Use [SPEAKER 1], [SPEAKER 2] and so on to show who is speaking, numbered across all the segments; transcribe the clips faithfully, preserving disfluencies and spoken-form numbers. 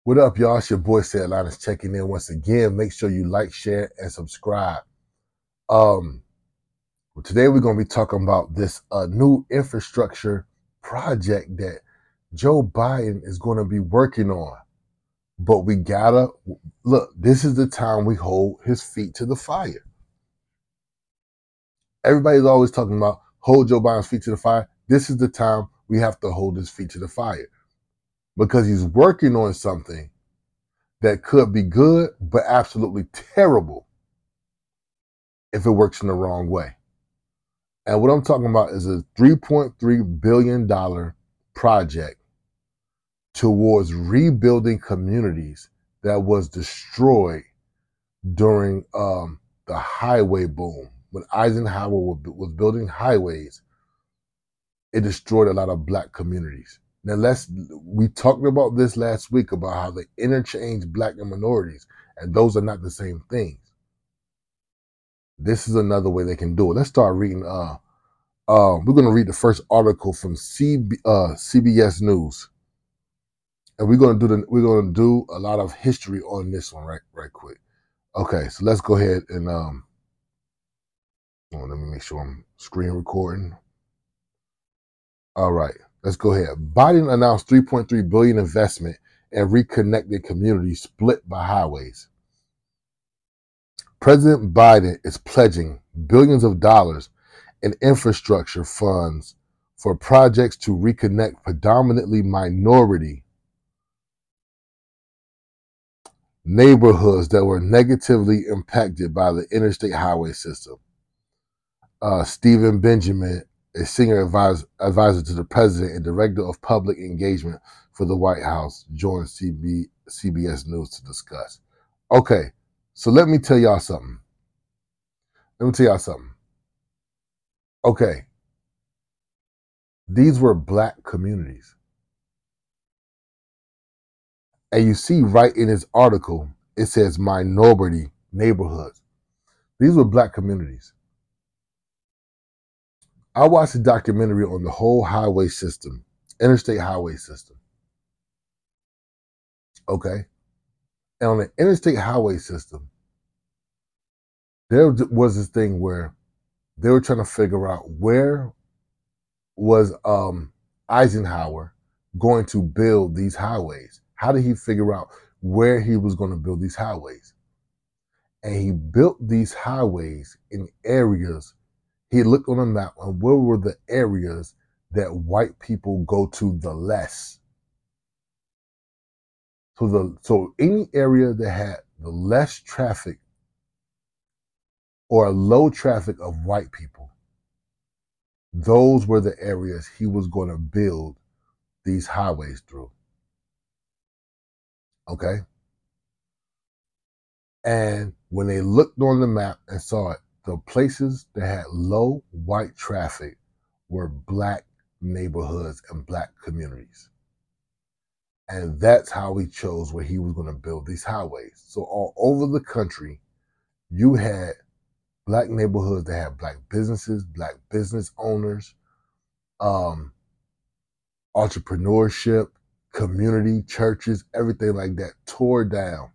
[SPEAKER 1] What up, y'all? It's your boy Sid Linus checking in once again. Make sure you like, share, and subscribe. Um, well, today we're gonna be talking about this uh, new infrastructure project that Joe Biden is gonna be working on. But we gotta look. This is the time we hold his feet to the fire. Everybody's always talking about hold Joe Biden's feet to the fire. This is the time we have to hold his feet to the fire because he's working on something that could be good, but absolutely terrible if it works in the wrong way. And what I'm talking about is a three point three billion dollars project towards rebuilding communities that was destroyed during um, the highway boom. When Eisenhower was building highways, it destroyed a lot of black communities. Now let's we talked about this last week about how they interchange black and minorities, and those are not the same things. This is another way they can do it. Let's start reading. Uh, uh, we're going to read the first article from C B, uh, C B S News, and we're going to do the, we're going to do a lot of history on this one right right quick. Okay, so let's go ahead and um, oh, let me make sure I'm screen recording. All right, let's go ahead. Biden announced three point three billion dollars investment in reconnected communities split by highways. President Biden is pledging billions of dollars in infrastructure funds for projects to reconnect predominantly minority neighborhoods that were negatively impacted by the interstate highway system. Uh, Stephen Benjamin, a senior advisor, advisor to the president and director of public engagement for the White House, joined C B, C B S News to discuss. Okay, so let me tell y'all something. Let me tell y'all something. Okay, these were black communities. And you see right in his article, it says minority neighborhoods. These were black communities. I watched a documentary on the whole highway system, interstate highway system. Okay. And on the interstate highway system, there was this thing where they were trying to figure out where was um, Eisenhower going to build these highways. How did he figure out where he was going to build these highways? And he built these highways in areas. He looked on a map and where were the areas that white people go to the less. So the so any area that had the less traffic or low traffic of white people, those were the areas he was going to build these highways through. Okay? And when they looked on the map and saw it, the places that had low white traffic were black neighborhoods and black communities. And that's how he chose where he was going to build these highways. So all over the country, you had black neighborhoods that had black businesses, black business owners, um, entrepreneurship, community, churches, everything like that tore down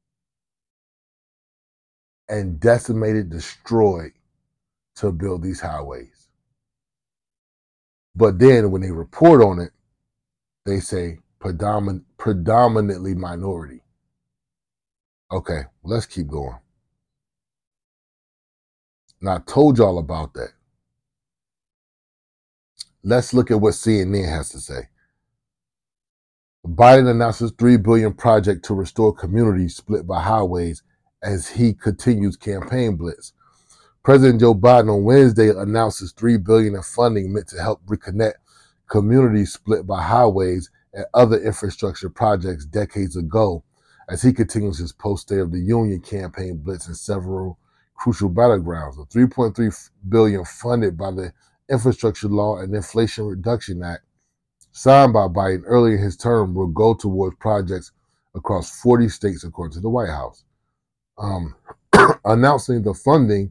[SPEAKER 1] and decimated, destroyed to build these highways. But then when they report on it, they say predomin- predominantly minority. Okay, let's keep going. Now, I told y'all about that. Let's look at what C N N has to say. Biden announces three billion dollars project to restore communities split by highways as he continues campaign blitz. President Joe Biden on Wednesday announces three billion dollars in funding meant to help reconnect communities split by highways and other infrastructure projects decades ago as he continues his post-State of the Union campaign blitz in several crucial battlegrounds. The three point three billion dollars funded by the Infrastructure Law and Inflation Reduction Act signed by Biden early in his term will go towards projects across forty states, according to the White House. Um, announcing the funding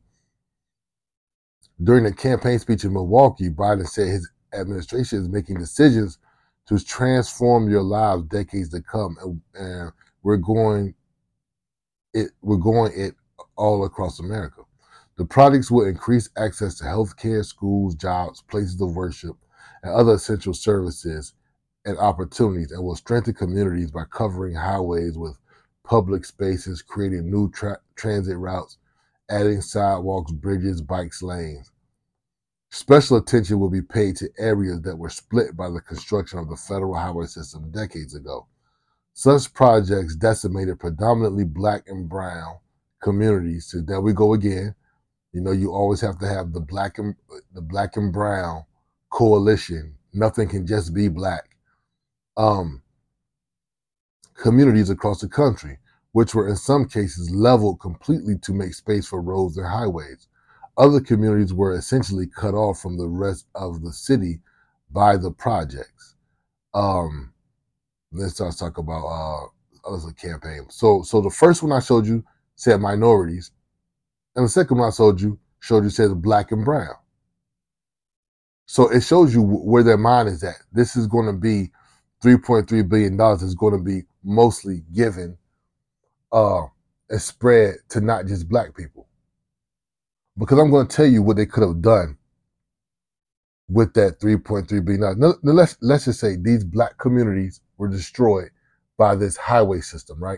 [SPEAKER 1] during the campaign speech in Milwaukee, Biden said his administration is making decisions to transform your lives decades to come. And, and we're going it we're going it all across America. The projects will increase access to healthcare, schools, jobs, places of worship, and other essential services and opportunities, and will strengthen communities by covering highways with public spaces, creating new tra- transit routes, adding sidewalks, bridges, bikes, lanes. Special attention will be paid to areas that were split by the construction of the federal highway system decades ago. Such projects decimated predominantly black and brown communities. So there we go again. You know, you always have to have the black and the black and brown coalition. Nothing can just be black. Um, communities across the country, which were in some cases leveled completely to make space for roads and highways. Other communities were essentially cut off from the rest of the city by the projects. Um, let's start talk about uh, other campaigns. So, so the first one I showed you said minorities, and the second one I showed you showed you said black and brown. So it shows you where their mind is at. This is going to be three point three billion dollars is going to be mostly given uh, and spread to not just black people. Because I'm going to tell you what they could have done with that three point three billion dollars. Now, now let's, let's just say these black communities were destroyed by this highway system, right?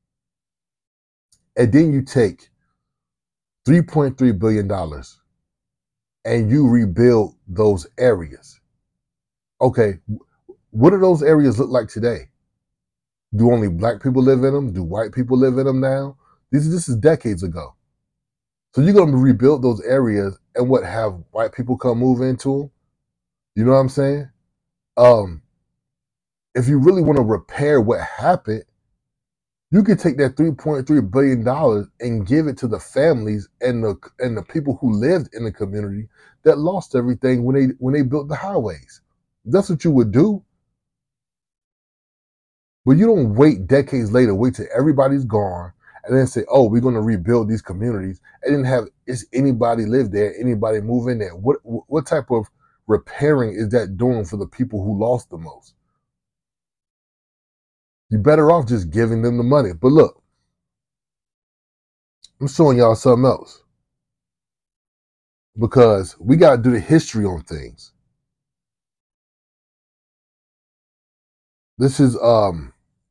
[SPEAKER 1] And then you take three point three billion dollars and you rebuild those areas. Okay, what do those areas look like today? Do only black people live in them? Do white people live in them now? This, this is decades ago. So you're going to rebuild those areas and what, have white people come move into them? You know what I'm saying? Um, if you really want to repair what happened, you could take that three point three billion dollars and give it to the families and the and the people who lived in the community that lost everything when they when they built the highways. That's what you would do. But you don't wait decades later, wait till everybody's gone, and then say, "Oh, we're going to rebuild these communities," and then have is anybody live there, anybody move in there. What what type of repairing is that doing for the people who lost the most? You're better off just giving them the money. But look, I'm showing y'all something else, because we got to do the history on things. This is um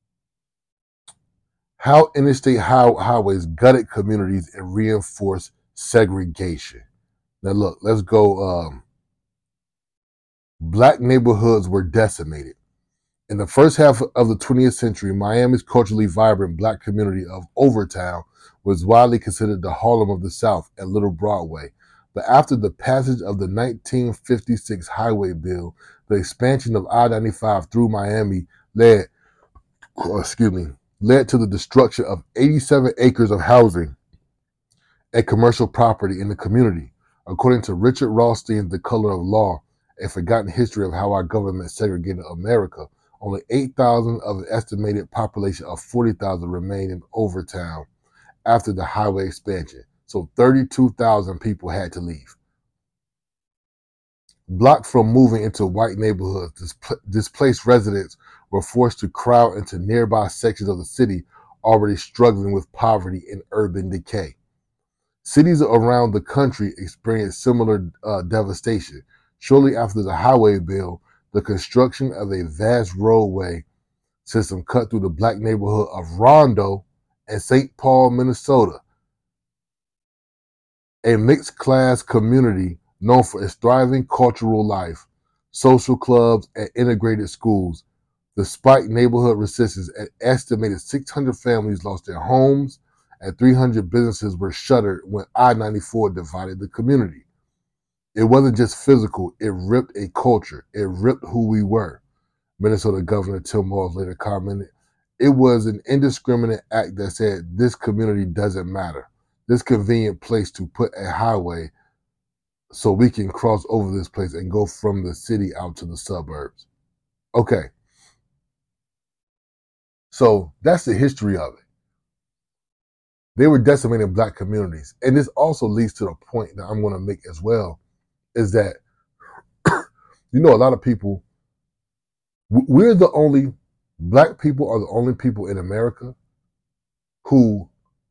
[SPEAKER 1] how interstate high- highways gutted communities and reinforced segregation. Now look, let's go. Um, black neighborhoods were decimated. In the first half of the twentieth century, Miami's culturally vibrant black community of Overtown was widely considered the Harlem of the South and Little Broadway. But after the passage of the nineteen fifty-six highway bill, the expansion of I ninety-five through Miami led, oh, excuse me, led to the destruction of eighty-seven acres of housing and commercial property in the community. According to Richard Rothstein's The Color of Law, A Forgotten History of How Our Government Segregated America, only eight thousand of an estimated population of forty thousand remained in Overtown after the highway expansion. So thirty-two thousand people had to leave. Blocked from moving into white neighborhoods, displaced residents were forced to crowd into nearby sections of the city already struggling with poverty and urban decay. Cities around the country experienced similar uh, devastation. Shortly after the highway bill, the construction of a vast roadway system cut through the black neighborhood of Rondo and Saint Paul, Minnesota, a mixed-class community known for its thriving cultural life, social clubs, and integrated schools. Despite neighborhood resistance, an estimated six hundred families lost their homes and three hundred businesses were shuttered when I ninety-four divided the community. It wasn't just physical, it ripped a culture. It ripped who we were. Minnesota Governor Tim Walz later commented, "It was an indiscriminate act that said this community doesn't matter. This convenient place to put a highway so we can cross over this place and go from the city out to the suburbs." Okay. So that's the history of it. They were decimating black communities. And this also leads to the point that I'm going to make as well, is that, you know, a lot of people We're the only, black people are the only people in America who,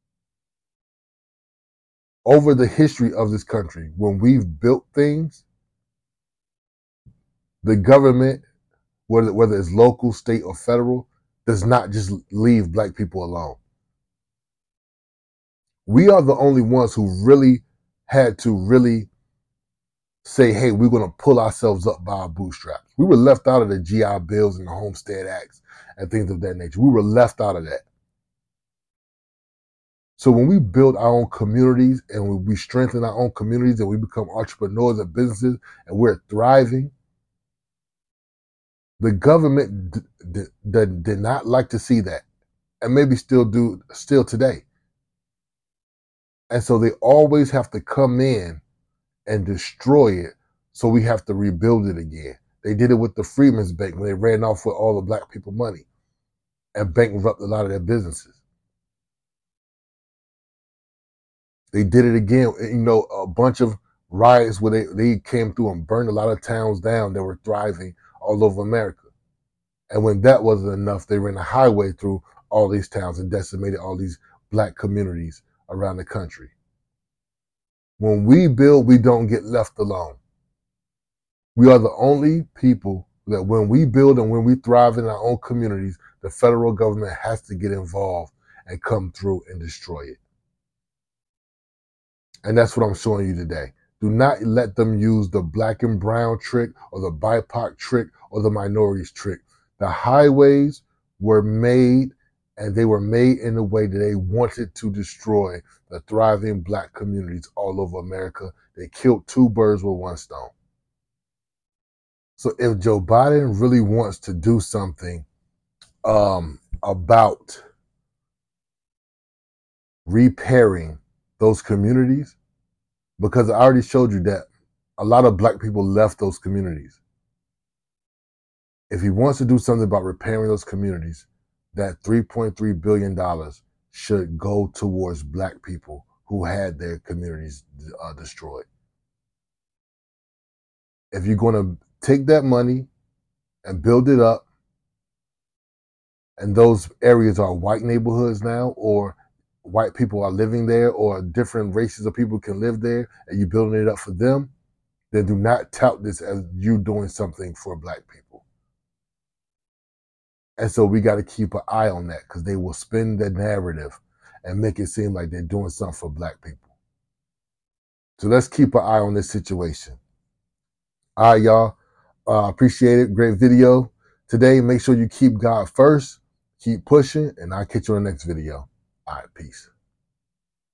[SPEAKER 1] over the history of this country, when we've built things, the government, whether, whether it's local, state, or federal, does not just leave black people alone. We are the only ones who really had to really say, hey, we're going to pull ourselves up by our bootstraps. We were left out of the G I Bills and the Homestead Acts and things of that nature. We were left out of that. So when we build our own communities and we strengthen our own communities and we become entrepreneurs and businesses and we're thriving, the government d- d- d- did not like to see that, and maybe still do still today. And so they always have to come in and destroy it, so we have to rebuild it again. They did it with the Freedmen's Bank when they ran off with all the black people money and bankrupted a lot of their businesses. They did it again, you know, a bunch of riots where they, they came through and burned a lot of towns down that were thriving all over America. And when that wasn't enough, they ran a highway through all these towns and decimated all these black communities around the country. When we build, we don't get left alone. We are the only people that when we build and when we thrive in our own communities, the federal government has to get involved and come through and destroy it. And that's what I'm showing you today. Do not let them use the black and brown trick or the B I P O C trick or the minorities trick. The highways were made, and they were made in a way that they wanted to destroy the thriving black communities all over America. They killed two birds with one stone. So if Joe Biden really wants to do something um, about repairing those communities, because I already showed you that a lot of black people left those communities. If he wants to do something about repairing those communities, that three point three billion dollars should go towards black people who had their communities uh, destroyed. If you're going to take that money and build it up, and those areas are white neighborhoods now, or white people are living there, or different races of people can live there, and you're building it up for them, then do not tout this as you doing something for black people. And so we got to keep an eye on that, because they will spin the narrative and make it seem like they're doing something for black people. So let's keep an eye on this situation. All right, y'all. Uh, appreciate it. Great video today. Make sure you keep God first. Keep pushing, and I'll catch you on the next video. All right, peace.